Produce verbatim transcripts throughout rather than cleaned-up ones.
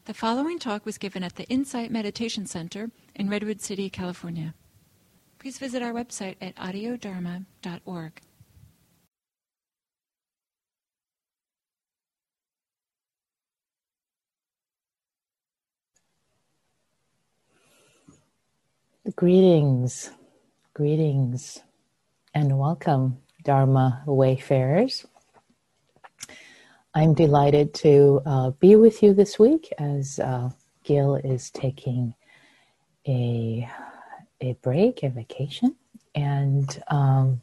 The following talk was given at the Insight Meditation Center in Redwood City, California. Please visit our website at audio dharma dot org. Greetings, greetings, and welcome, Dharma Wayfarers. I'm delighted to uh, be with you this week as uh, Gil is taking a, a break, a vacation, and um,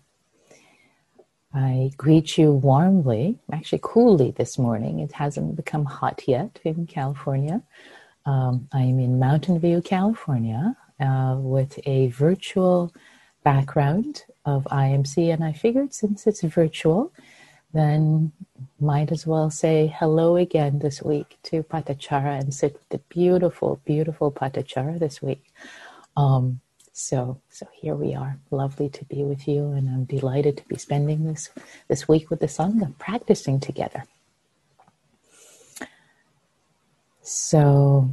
I greet you warmly, actually coolly this morning. It hasn't become hot yet in California. Um, I'm in Mountain View, California, uh, with a virtual background of I M C, and I figured since it's virtual, then might as well say hello again this week to Patachara and sit with the beautiful, beautiful Patachara this week. Um, so, so here we are. Lovely to be with you, and I'm delighted to be spending this this week with the Sangha, practicing together. So,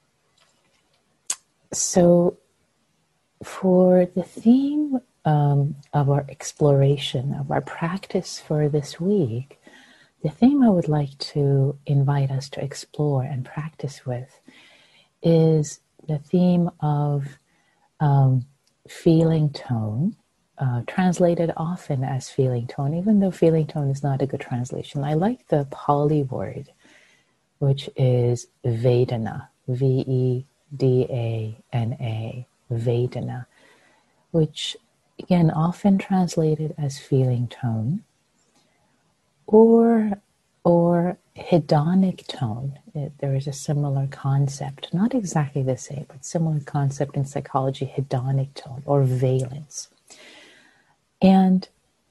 so for the theme um, of our exploration, of our practice for this week, the theme I would like to invite us to explore and practice with is the theme of um, feeling tone, uh, translated often as feeling tone, even though feeling tone is not a good translation. I like the Pali word, which is Vedana, V E D A N A, Vedana, which again often translated as feeling tone, or or hedonic tone. It, there is a similar concept, not exactly the same, but similar concept in psychology, hedonic tone or valence. And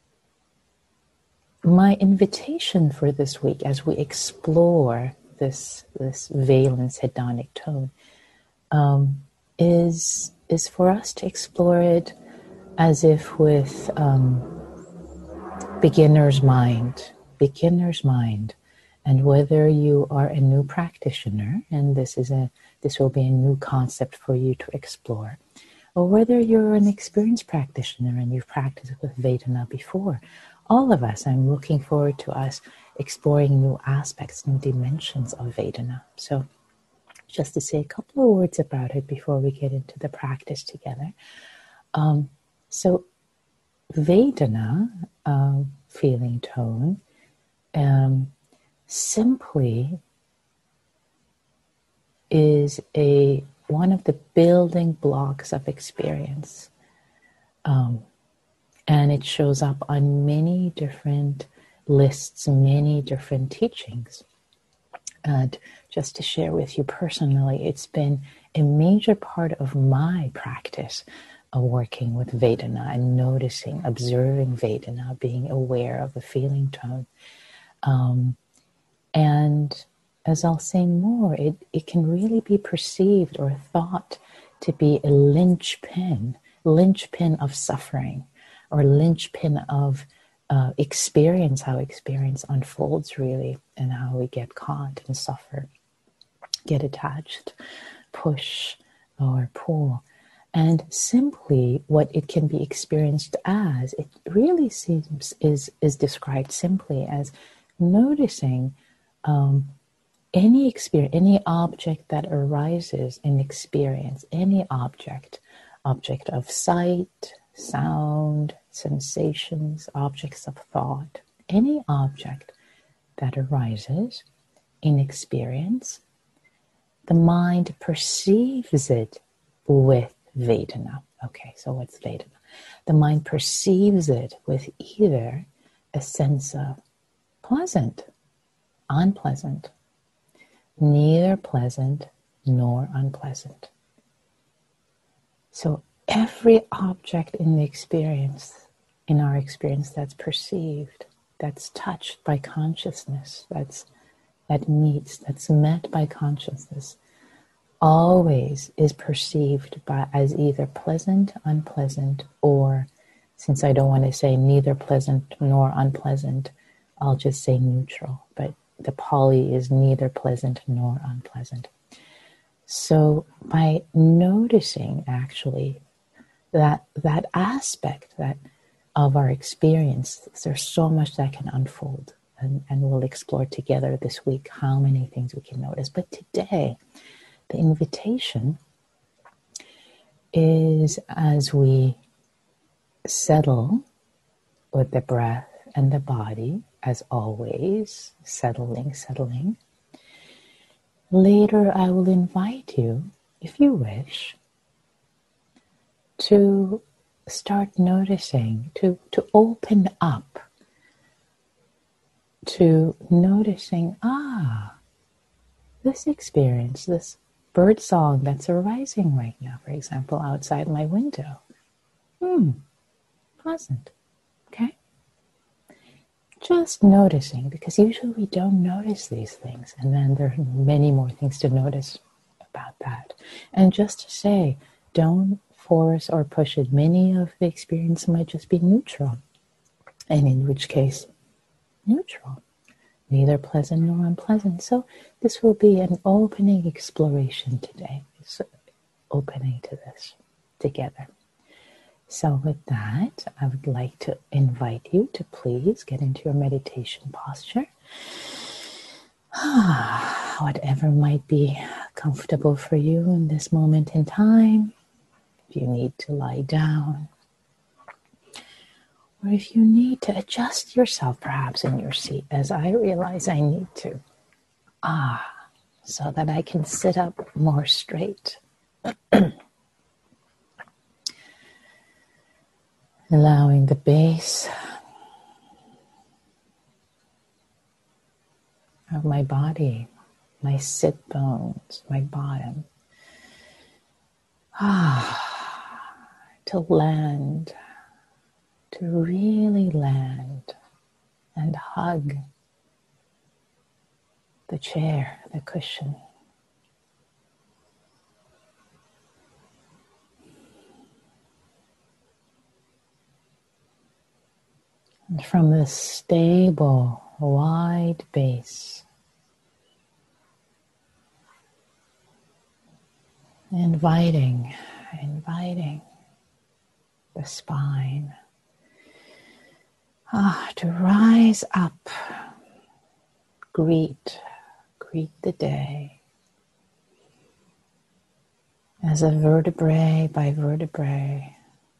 my invitation for this week, as we explore this this valence, hedonic tone, um, is is for us to explore it as if with um, beginner's mind, beginner's mind, and whether you are a new practitioner, and this is a this will be a new concept for you to explore, or whether you're an experienced practitioner and you've practiced with Vedana before. All of us, I'm looking forward to us exploring new aspects, new dimensions of Vedana. So just to say a couple of words about it before we get into the practice together. Um, so Vedana, um, feeling tone, um, simply is a one of the building blocks of experience. Um, and it shows up on many different lists, many different teachings. And just to share with you personally, it's been a major part of my practice of working with Vedana and noticing, observing Vedana, being aware of the feeling tone. Um, and as I'll say more, it, it can really be perceived or thought to be a linchpin, linchpin of suffering, or linchpin of uh, experience, how experience unfolds really, and how we get caught and suffer, get attached, push, or pull. And simply what it can be experienced as, it really seems is, is described simply as noticing um, any experience, any object that arises in experience, any object, object of sight, sound, sensations, objects of thought, any object that arises in experience, the mind perceives it with Vedana. Okay, so what's Vedana? The mind perceives it with either a sense of pleasant, unpleasant, neither pleasant nor unpleasant. So every object in the experience, in our experience that's perceived, that's touched by consciousness, that's that meets, that's met by consciousness, always is perceived by as either pleasant, unpleasant, or, since I don't want to say neither pleasant nor unpleasant, I'll just say neutral. But the poly is neither pleasant nor unpleasant. So by noticing actually that that aspect that of our experience, there's so much that can unfold, and, and we'll explore together this week how many things we can notice. But today, the invitation is, as we settle with the breath and the body, as always, settling, settling. Later, I will invite you, if you wish, to start noticing, to, to open up, to noticing, ah, this experience, this bird song that's arising right now, for example, outside my window. Hmm, pleasant, okay? Just noticing, because usually we don't notice these things, and then there are many more things to notice about that. And just to say, don't force or push it. Many of the experience might just be neutral, and in which case, neutral, neither pleasant nor unpleasant. So this will be an opening exploration today. It's opening to this together. So with that, I would like to invite you to please get into your meditation posture. Whatever might be comfortable for you in this moment in time. If you need to lie down, or if you need to adjust yourself perhaps in your seat, as I realize I need to, ah, so that I can sit up more straight. Allowing the base of my body, my sit bones, my bottom, ah, to land, to really land and hug the chair, the cushion. And from this stable, wide base, inviting, inviting the spine ah, to rise up, greet, greet the day as a vertebrae by vertebrae.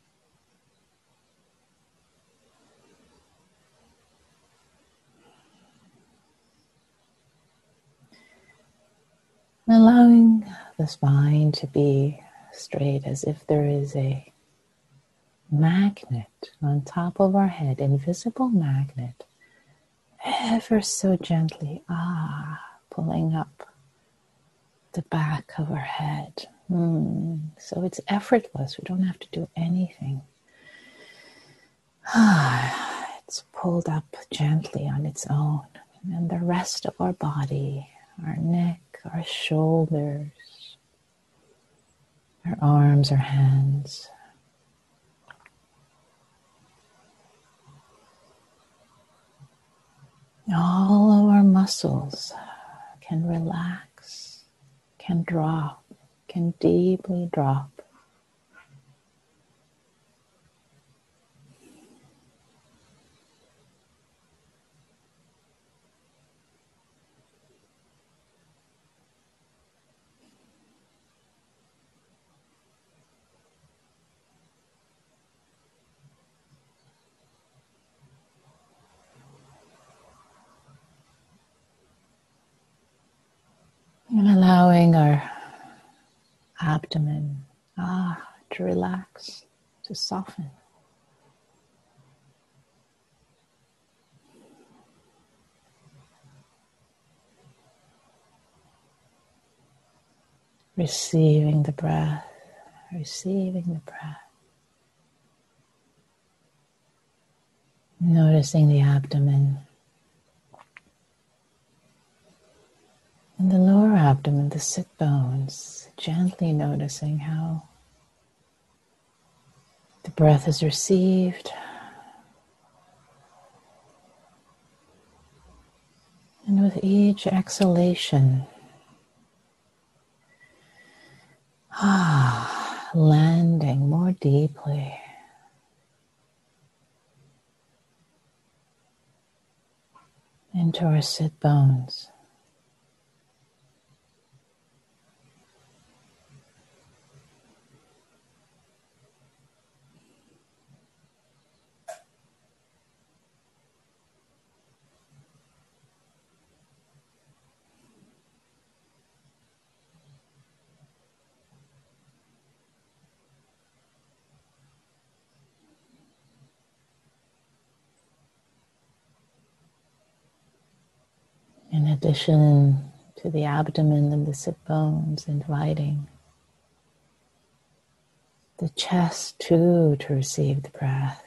Allowing the spine to be straight as if there is a magnet on top of our head, invisible magnet, ever so gently, ah, pulling up the back of our head. Mm. So it's effortless. We don't have to do anything. Ah, it's pulled up gently on its own. And the rest of our body, our neck, our shoulders, our arms, our hands. All of our muscles can relax, can drop, can deeply drop. And allowing our abdomen ah, to relax, to soften. Receiving the breath, receiving the breath. Noticing the abdomen. And the lower abdomen, the sit bones, gently noticing how the breath is received And with each exhalation, ah, landing more deeply into our sit bones. In addition to the abdomen and the sit bones, inviting the chest too to receive the breath.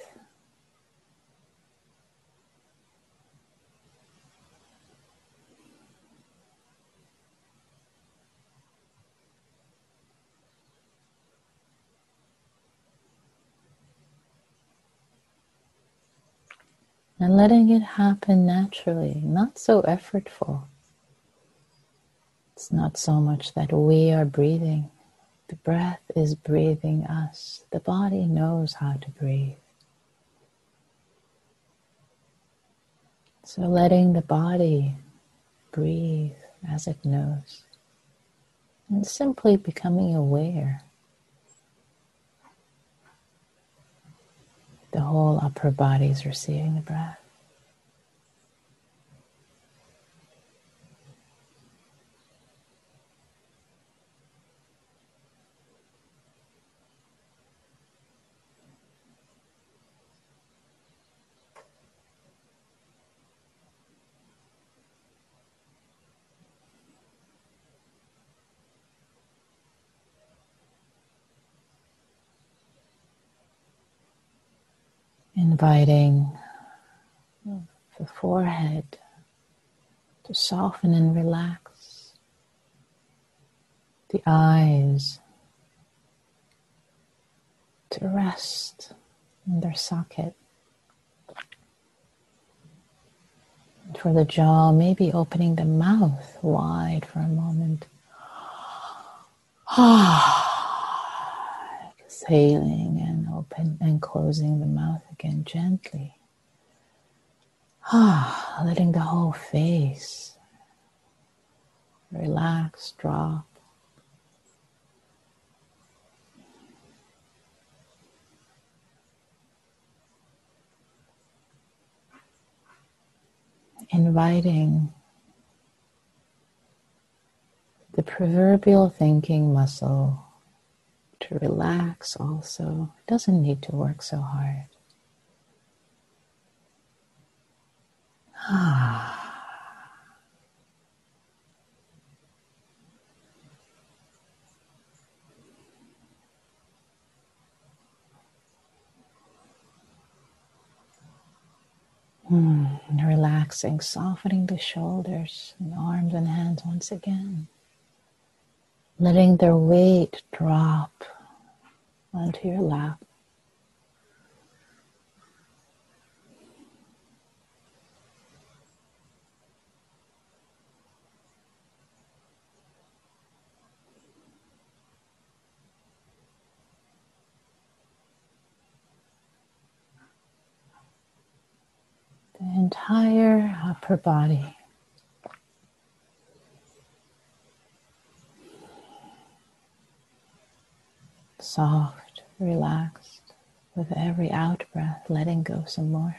And letting it happen naturally, not so effortful. It's not so much that we are breathing. The breath is breathing us. The body knows how to breathe. So letting the body breathe as it knows. And simply becoming aware. The whole upper body is receiving the breath. Inviting the forehead to soften and relax. The eyes to rest in their socket. And for the jaw, maybe opening the mouth wide for a moment. Exhaling and open and closing the mouth again gently. Ah, letting the whole face relax, drop. Inviting the proverbial thinking muscle to relax also. It doesn't need to work so hard. Ah. Mm, relaxing, softening the shoulders and arms and hands once again. Letting their weight drop onto your lap. The entire upper body. Soft, relaxed, with every out breath, letting go some more.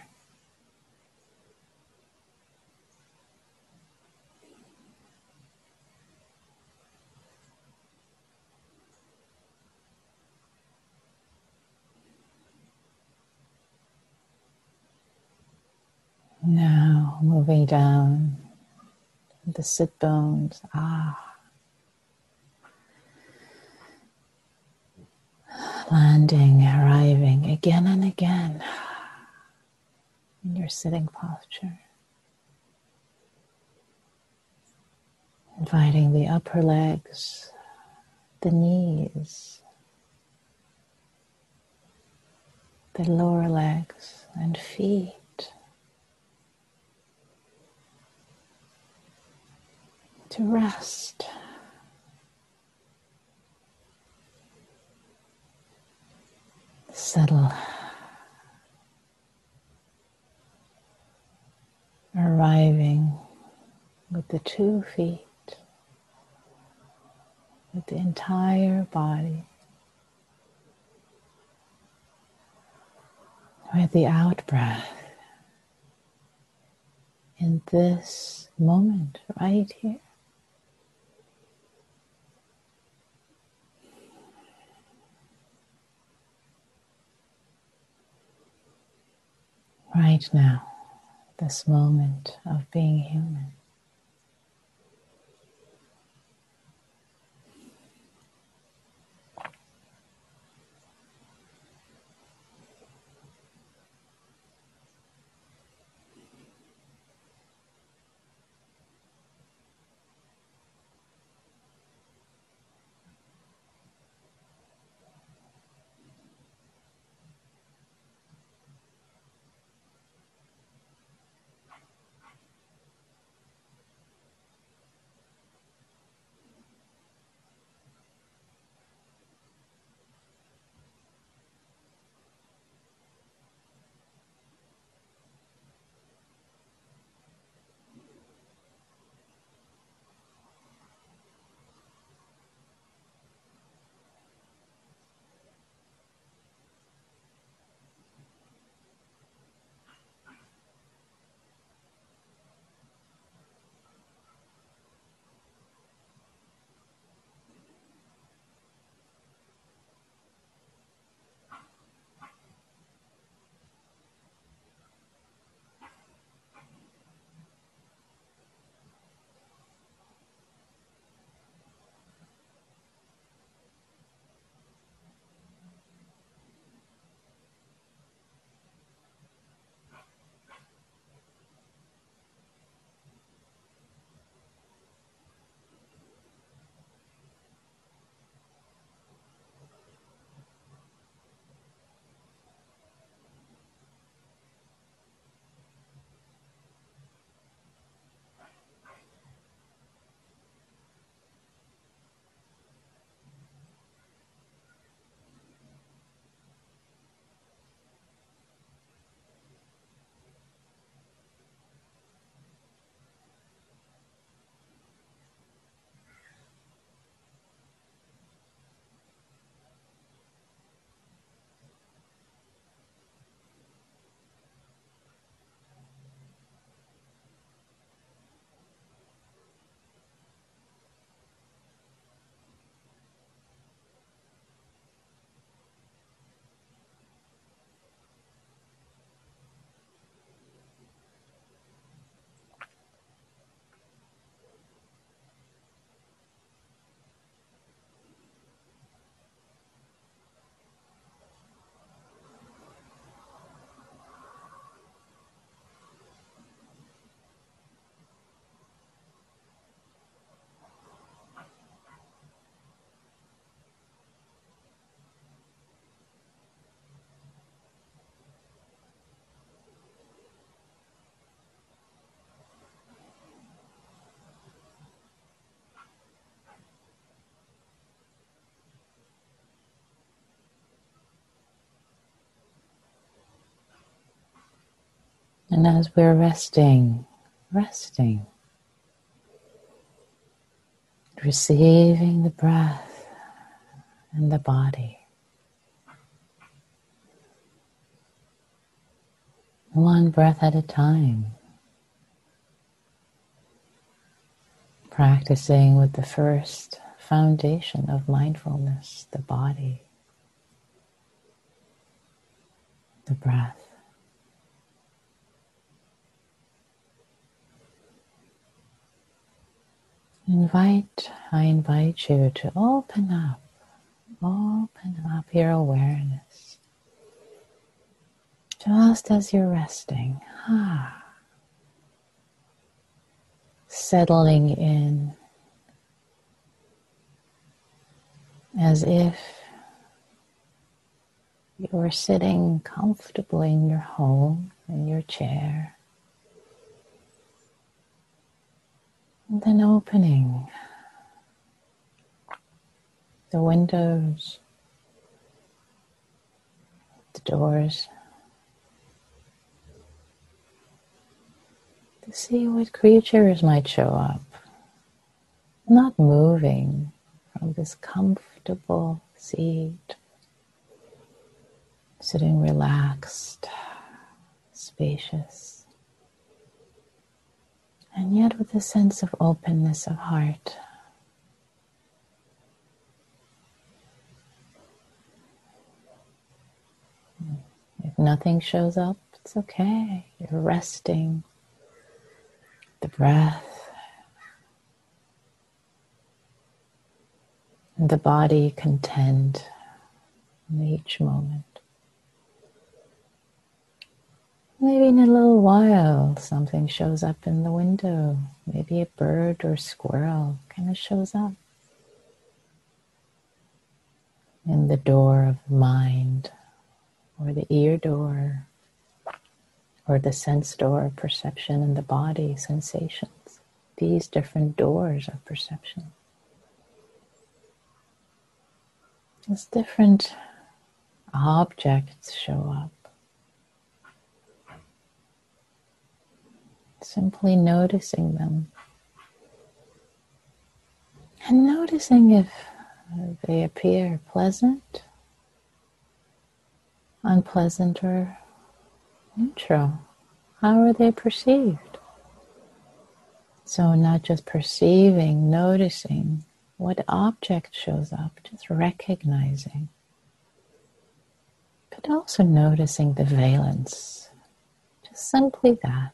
Now moving down the sit bones. Ah. Landing, arriving again and again in your sitting posture. Inviting the upper legs, the knees, the lower legs and feet to rest. Settle. Arriving with the two feet, with the entire body, with the out breath in this moment right here. Right now, this moment of being human. And as we're resting, resting, receiving the breath and the body, one breath at a time, practicing with the first foundation of mindfulness, the body, the breath. Invite, I invite you to open up, open up your awareness. Just as you're resting, ah, settling in as if you were sitting comfortably in your home, in your chair. And then opening the windows, the doors, to see what creatures might show up, not moving from this comfortable seat, sitting relaxed, spacious, and yet with a sense of openness of heart. If nothing shows up, it's okay. You're resting, the breath, and the body content in each moment. Maybe in a little while something shows up in the window. Maybe a bird or squirrel kind of shows up in the door of mind, or the ear door, or the sense door of perception in the body, sensations. These different doors of perception. As different objects show up. Simply noticing them. And noticing if they appear pleasant, unpleasant, or neutral. How are they perceived? So not just perceiving, noticing what object shows up, just recognizing. But also noticing the valence. Just simply that.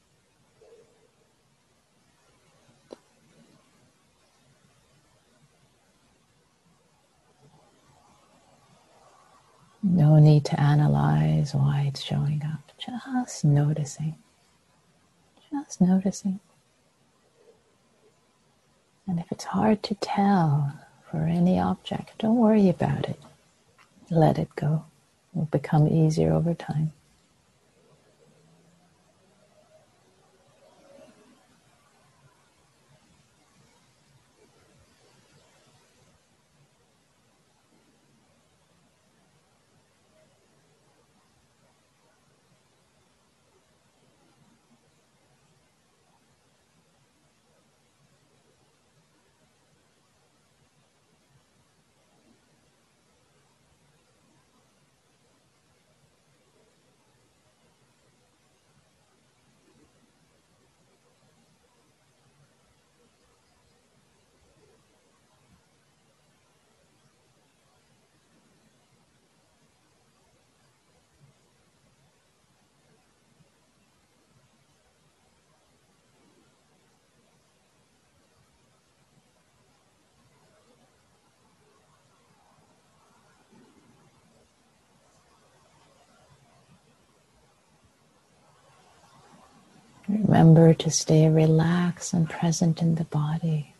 No need to analyze why it's showing up. Just noticing. Just noticing. And if it's hard to tell for any object, don't worry about it. Let it go. It will become easier over time. Remember to stay relaxed and present in the body.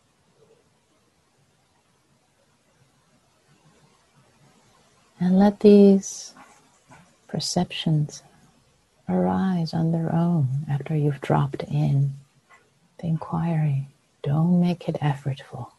And let these perceptions arise on their own after you've dropped in the inquiry. Don't make it effortful.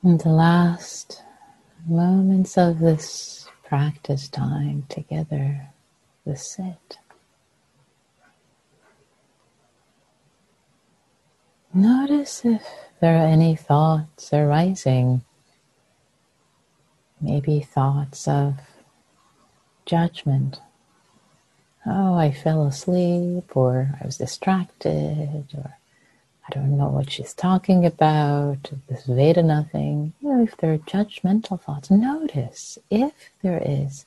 And the last moments of this practice time together, the sit. Notice if there are any thoughts arising, maybe thoughts of judgment. Oh, I fell asleep, or I was distracted, or I don't know what she's talking about, this Vedana thing. You know, if there are judgmental thoughts, notice if there is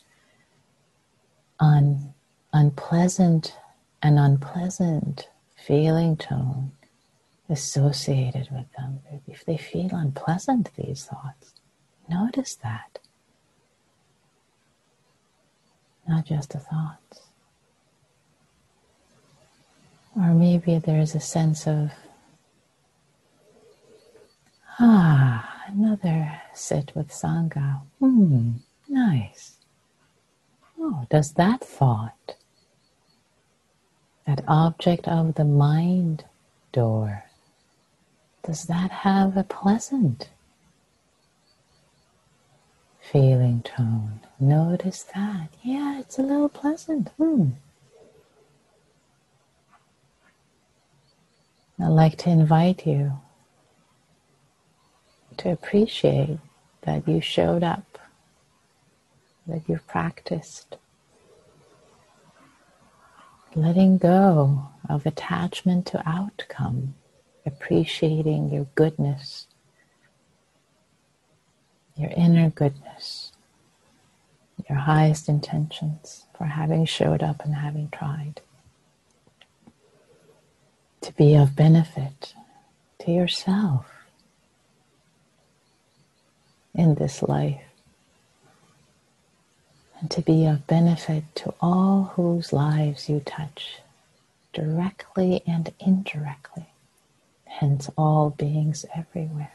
un, unpleasant and unpleasant feeling tone associated with them. If they feel unpleasant, these thoughts, notice that. Not just the thoughts. Or maybe there's a sense of, ah, another sit with Sangha. Hmm, nice. Oh, does that thought, that object of the mind door, does that have a pleasant feeling tone? Notice that. Yeah, it's a little pleasant. Hmm. I'd like to invite you to appreciate that you showed up, that you've practiced. Letting go of attachment to outcome, appreciating your goodness, your inner goodness, your highest intentions for having showed up and having tried to be of benefit to yourself in this life, and to be of benefit to all whose lives you touch, directly and indirectly, hence all beings everywhere.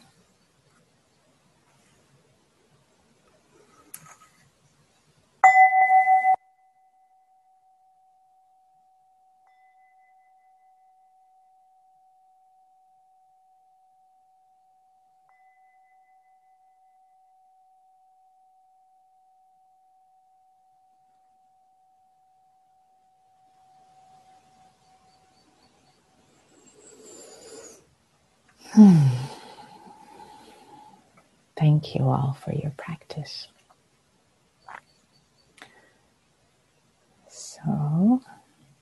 Hmm. Thank you all for your practice.